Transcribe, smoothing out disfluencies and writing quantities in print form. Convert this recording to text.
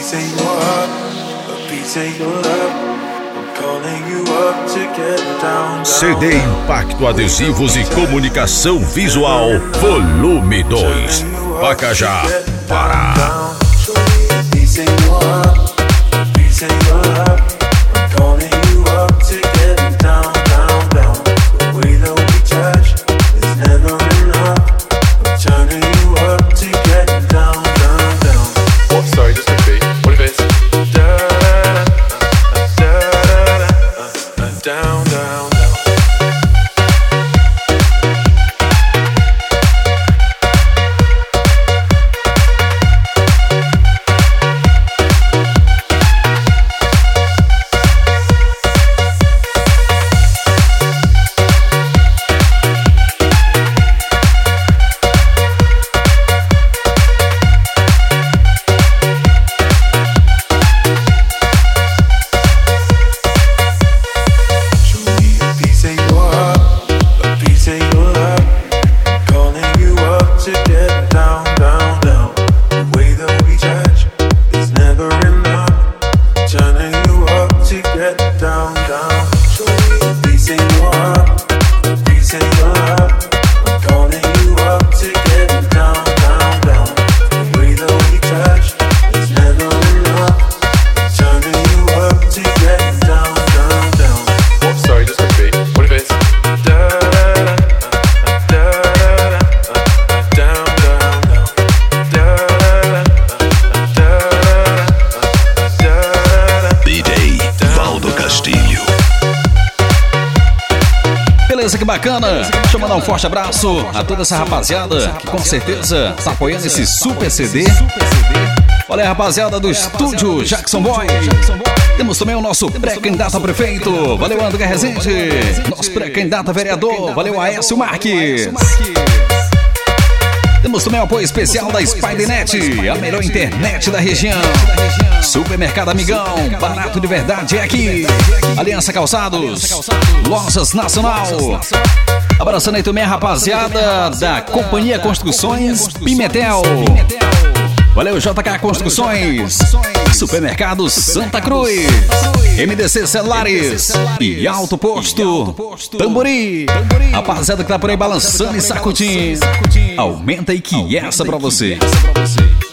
CD Impacto Adesivos e Comunicação Visual, volume 2. Pacajá, Pará. Que bacana, deixa eu mandar um forte abraço a toda essa rapaziada que com certeza tá apoiando esse super CD. Olha aí, rapaziada do estúdio Jackson Boy. Temos também o nosso pré-candidato a prefeito, valeu André Rezende. Nosso pré-candidato a vereador, valeu Aécio Marques. Temos também o apoio especial da Spidernet, a melhor internet da região. Supermercado Amigão, barato de verdade é aqui. Aliança Calçados, Lojas Nacional. Abraçando aí também a rapaziada da Companhia Construções Pimentel. Valeu JK Construções, Supermercado Santa Cruz, MDC Celulares e Alto Posto Tambori. Rapaziada que tá por aí balançando e sacudindo, aumenta aí que essa pra você.